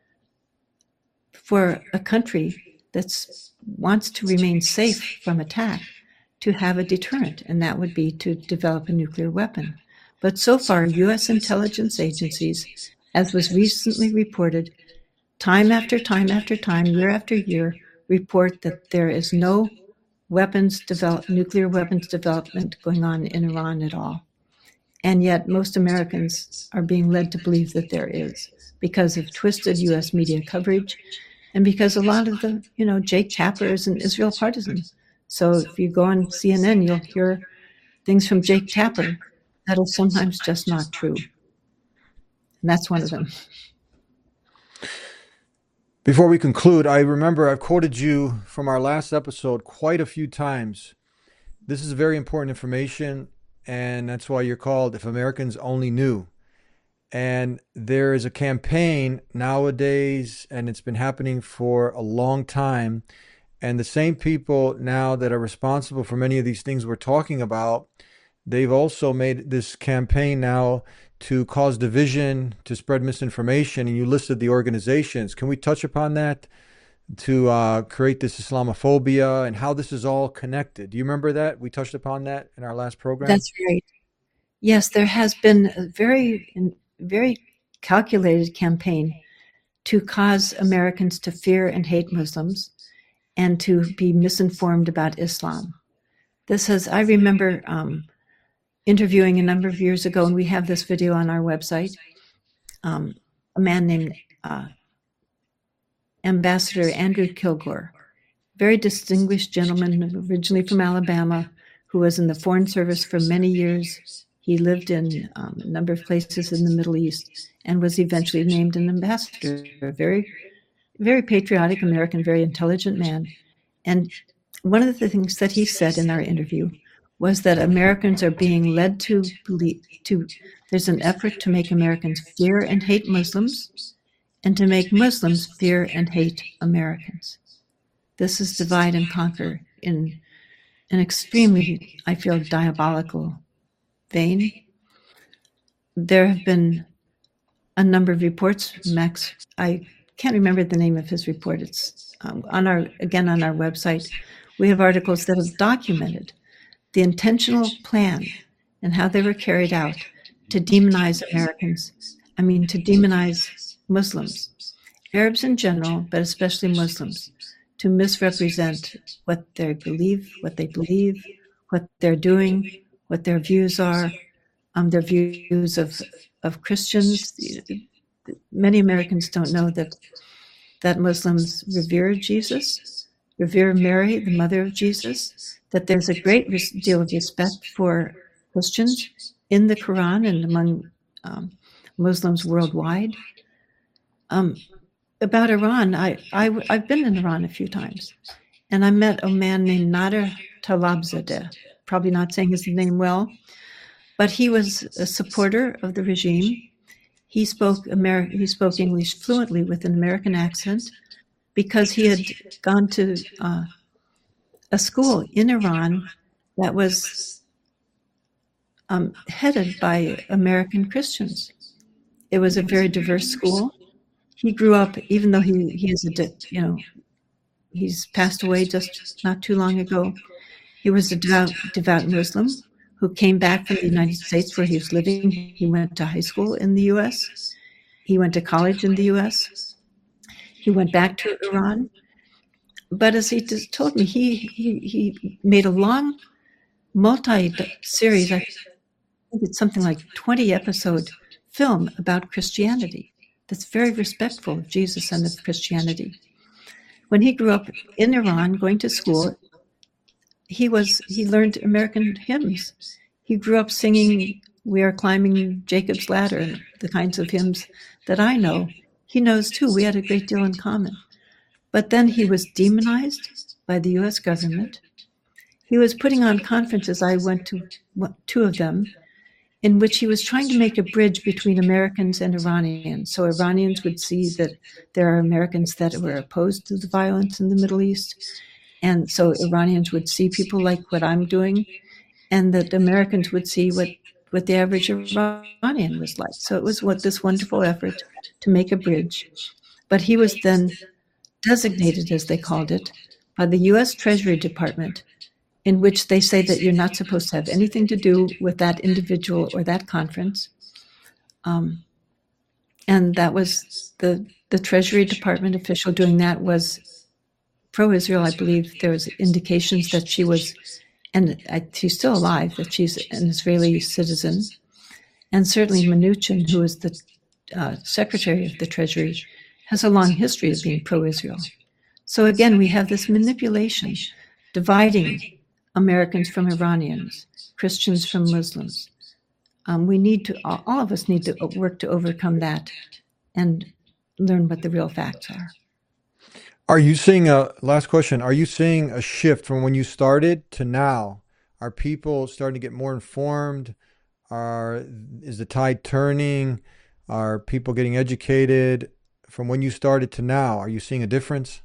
for a country that wants to remain safe from attack to have a deterrent, and that would be to develop a nuclear weapon. But so far, U S intelligence agencies, as was recently reported, time after time after time, year after year, report that there is no weapons develop, nuclear weapons development going on in Iran at all. And yet most Americans are being led to believe that there is, because of twisted U S media coverage and because a lot of the, you know, Jake Tapper is an Israel partisan. So if you go on C N N, you'll hear things from Jake Tapper that are sometimes just not true. And that's one of them. Before we conclude, I remember I've quoted you from our last episode quite a few times. This is very important information, and that's why you're called If Americans Only Knew. And there is a campaign nowadays, and it's been happening for a long time. And the same people now that are responsible for many of these things we're talking about, they've also made this campaign now to cause division, to spread misinformation, and you listed the organizations. Can we touch upon that, to uh, create this Islamophobia and how this is all connected? Do you remember that? We touched upon that in our last program. That's right. Yes, there has been a very, very calculated campaign to cause Americans to fear and hate Muslims and to be misinformed about Islam. This has, I remember um, interviewing a number of years ago, and we have this video on our website, um, a man named uh, Ambassador Andrew Kilgore, very distinguished gentleman, originally from Alabama, who was in the Foreign Service for many years. He lived in um, a number of places in the Middle East and was eventually named an ambassador, a very, very patriotic American, very intelligent man. And one of the things that he said in our interview was that Americans are being led to believe, to, there's an effort to make Americans fear and hate Muslims and to make Muslims fear and hate Americans. This is divide and conquer in an extremely, I feel, diabolical vein. There have been a number of reports. Max, I can't remember the name of his report. It's um, on our, again, on our website. We have articles that have documented the intentional plan and how they were carried out to demonize Americans. I mean, to demonize Muslims, Arabs in general, but especially Muslims, to misrepresent what they believe, what they believe, what they're doing, what their views are, um, their views of of Christians. Many Americans don't know that that Muslims revere Jesus, revere Mary, the mother of Jesus, that there's a great deal of respect for Christians in the Quran and among um, Muslims worldwide. Um, about Iran, I, I, I've been in Iran a few times, and I met a man named Nader Talabzadeh, probably not saying his name well, but he was a supporter of the regime. He spoke Amer- he spoke English fluently with an American accent because he had gone to uh, a school in Iran that was um, headed by American Christians. It was a very diverse school. He grew up, even though he, he is a, you know, he's passed away just not too long ago. He was a devout, devout Muslim who came back from the United States where he was living. He went to high school in the U S. He went to college in the U S. He went back to Iran. But as he just told me, he, he, he made a long multi-series, I think it's something like twenty episode film about Christianity that's very respectful of Jesus and of Christianity. When he grew up in Iran, going to school, he was he learned American hymns. He grew up singing "We Are Climbing Jacob's Ladder," the kinds of hymns that I know. He knows too. We had a great deal in common. But then he was demonized by the U S government. He was putting on conferences. I went to two of them, in which he was trying to make a bridge between Americans and Iranians. So Iranians would see that there are Americans that were opposed to the violence in the Middle East. And so Iranians would see people like what I'm doing, and that Americans would see what, what the average Iranian was like. So it was what this wonderful effort to make a bridge. But he was then designated, as they called it, by the U S Treasury Department, in which they say that you're not supposed to have anything to do with that individual or that conference. Um, and that was the, the Treasury Department official doing that was pro-Israel. I believe there was indications that she was, and I, she's still alive, that she's an Israeli citizen. And certainly Mnuchin, who is the uh, Secretary of the Treasury, has a long history of being pro-Israel. So again, we have this manipulation, dividing Americans from Iranians, Christians from Muslims. Um, we need to, all of us need to work to overcome that and learn what the real facts are. Are you seeing a, last question, are you seeing a shift from when you started to now? Are people starting to get more informed? Are, is the tide turning? Are people getting educated? From when you started to now, are you seeing a difference?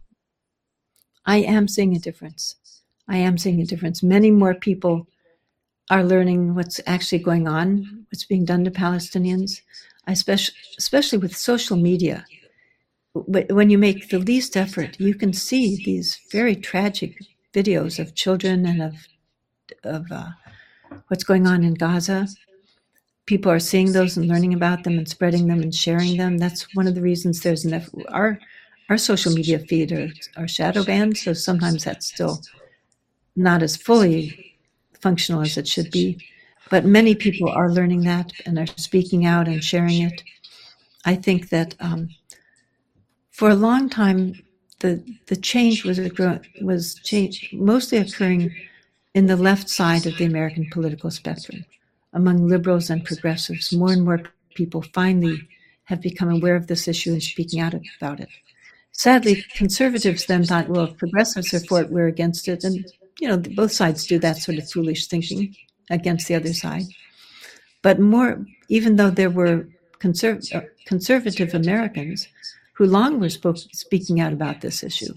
I am seeing a difference. I am seeing a difference. Many more people are learning what's actually going on, what's being done to Palestinians, especially, especially with social media. When you make the least effort, you can see these very tragic videos of children and of, of uh, what's going on in Gaza. People are seeing those and learning about them and spreading them and sharing them. That's one of the reasons there's an effort. Our, our social media feed are, are shadow banned, so sometimes that's still not as fully functional as it should be. But many people are learning that and are speaking out and sharing it. I think that um, for a long time, the the change was was change, mostly occurring in the left side of the American political spectrum, among liberals and progressives. More and more people finally have become aware of this issue and speaking out about it. Sadly, conservatives then thought, well, if progressives are for it, we're against it. And, you know, both sides do that sort of foolish thinking against the other side. But more, even though there were conserv- uh, conservative Americans who long were spoke, speaking out about this issue,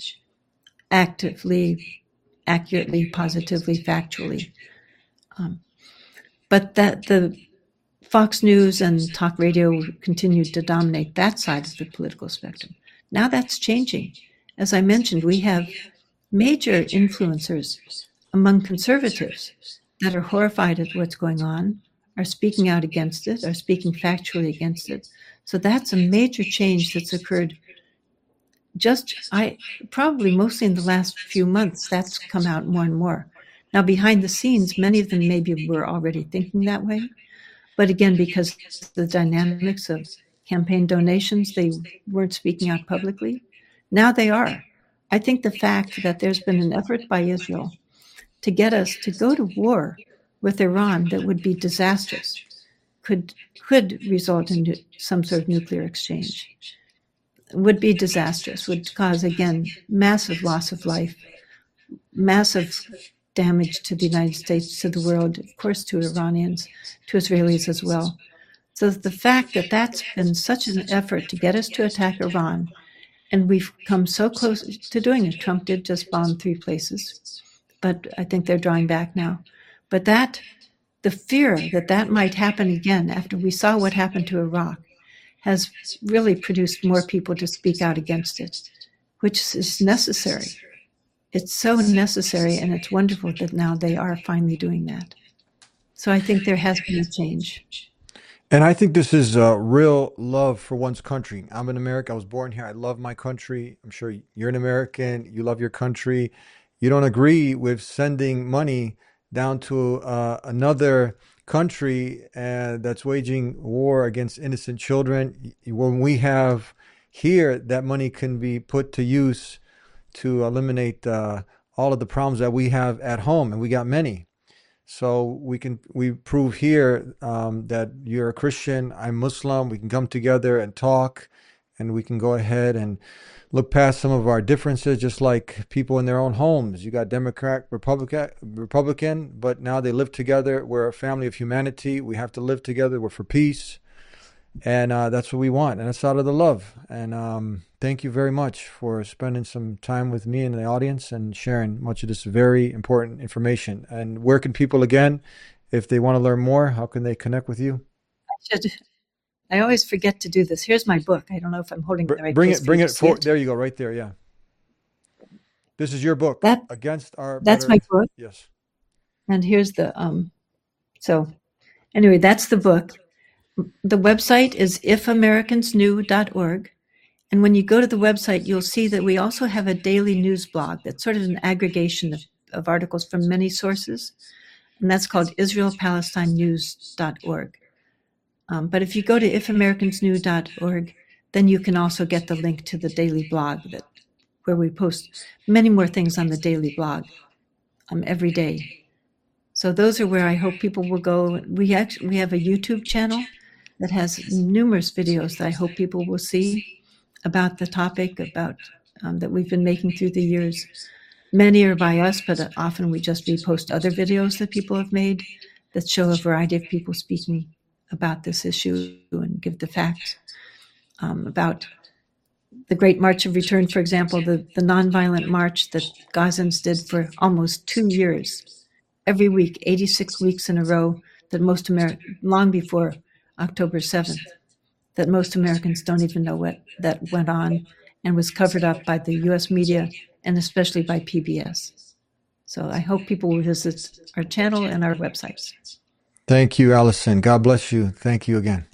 actively, accurately, positively, factually. Um, but that the Fox News and talk radio continued to dominate that side of the political spectrum. Now that's changing. As I mentioned, we have major influencers among conservatives that are horrified at what's going on, are speaking out against it, are speaking factually against it. So that's a major change that's occurred just, I probably mostly in the last few months. That's come out more and more. Now, behind the scenes, many of them maybe were already thinking that way. But again, because of the dynamics of campaign donations, they weren't speaking out publicly. Now they are. I think the fact that there's been an effort by Israel to get us to go to war with Iran that would be disastrous could could result in some sort of nuclear exchange, would be disastrous, would cause, again, massive loss of life, massive damage to the United States, to the world, of course, to Iranians, to Israelis as well. So the fact that that's been such an effort to get us to attack Iran, and we've come so close to doing it. Trump did just bomb three places, but I think they're drawing back now. But that, the fear that that might happen again after we saw what happened to Iraq, has really produced more people to speak out against it, which is necessary. It's so necessary, and it's wonderful that now they are finally doing that. So I think there has been a change. And I think this is a real love for one's country. I'm in America. I was born here. I love my country. I'm sure you're an American. You love your country. You don't agree with sending money down to uh, another country uh, that's waging war against innocent children. When we have here, that money can be put to use to eliminate uh, all of the problems that we have at home, and we got many. So we can we prove here um, that you're a Christian, I'm Muslim. We can come together and talk, and we can go ahead and look past some of our differences, just like people in their own homes. You got Democrat, Republican, Republican, but now they live together. We're a family of humanity. We have to live together. We're for peace, and uh, that's what we want, and that's out of the love. And um, thank you very much for spending some time with me and the audience and sharing much of this very important information. And where can people, again, if they want to learn more, how can they connect with you? I should. I always forget to do this. Here's my book. I don't know if I'm holding Br- the right bring place it. Bring for it forward. There you go. Right there. Yeah. This is your book. That, Against Our. That's better, my book. Yes. And here's the. Um. So, anyway, that's the book. The website is if americans knew dot org. And when you go to the website, you'll see that we also have a daily news blog that's sort of an aggregation of, of articles from many sources, and that's called Israel Palestine News dot org. Um, but if you go to if americans new dot org, then you can also get the link to the daily blog that where we post many more things on the daily blog um, every day. So those are where I hope people will go. We actually we have a YouTube channel that has numerous videos that I hope people will see about the topic about um, that we've been making through the years. Many are by us, but often we just repost other videos that people have made that show a variety of people speaking about this issue and give the facts um, about the Great March of Return, for example, the, the nonviolent march that Gazans did for almost two years, every week, eighty-six weeks in a row, that most Amer- long before October seventh, that most Americans don't even know what that went on and was covered up by the U S media and especially by P B S. So I hope people will visit our channel and our websites. Thank you, Allison. God bless you. Thank you again.